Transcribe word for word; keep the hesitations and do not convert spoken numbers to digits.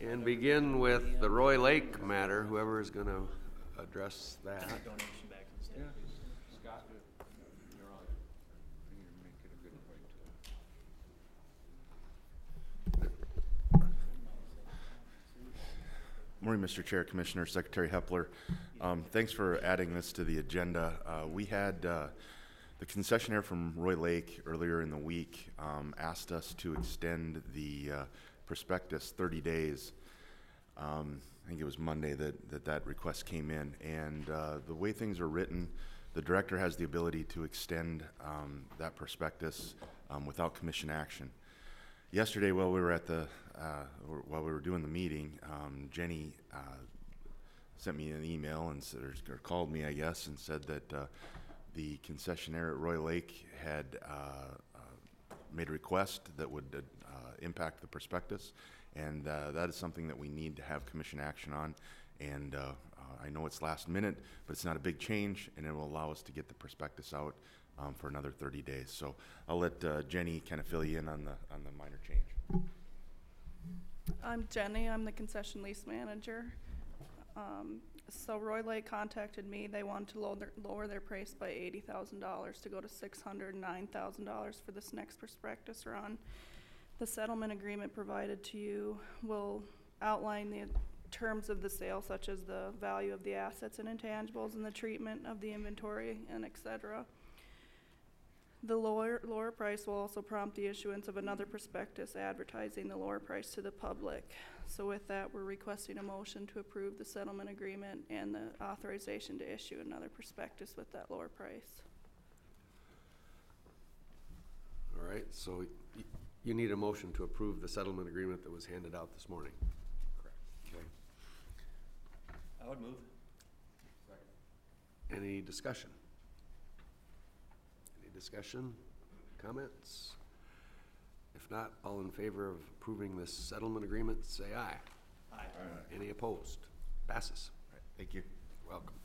And begin with the Roy Lake matter, whoever is going to address that. Donation back to the state. Scott, you're on. You're making a good point. Morning, Mister Chair, Commissioner, Secretary Hepler. Um, thanks for adding this to the agenda. Uh, we had uh, the concessionaire from Roy Lake earlier in the week um, asked us to extend the uh, prospectus thirty days. Um, I think it was Monday that that, that request came in. And uh, the way things are written, the director has the ability to extend um, that prospectus um, without commission action. Yesterday, while we were at the uh, while we were doing the meeting, um, Jenny uh, sent me an email and said, or called me, I guess, and said that uh, the concessionaire at Roy Lake had uh, uh, made a request that would uh, impact the prospectus, and uh, that is something that we need to have commission action on. And uh, uh, I know it's last minute, but it's not a big change, and it will allow us to get the prospectus out Um, for another thirty days. So I'll let uh, Jenny kind of fill you in on the on the minor change. I'm Jenny. I'm the concession lease manager. Um, so Roy Lake contacted me. They wanted to lower their, lower their price by eighty thousand dollars to go to six hundred nine thousand dollars for this next prospectus run. The settlement agreement provided to you will outline the terms of the sale, such as the value of the assets and intangibles and the treatment of the inventory and et cetera. The lower, lower price will also prompt the issuance of another prospectus advertising the lower price to the public. So with that, we're requesting a motion to approve the settlement agreement and the authorization to issue another prospectus with that lower price. All right, so y you need a motion to approve the settlement agreement that was handed out this morning. Correct. Okay. I would move. Second. Any discussion? Discussion, comments? If not, all in favor of approving this settlement agreement, say aye. Aye. Any opposed? Passes. All right, thank you. Welcome.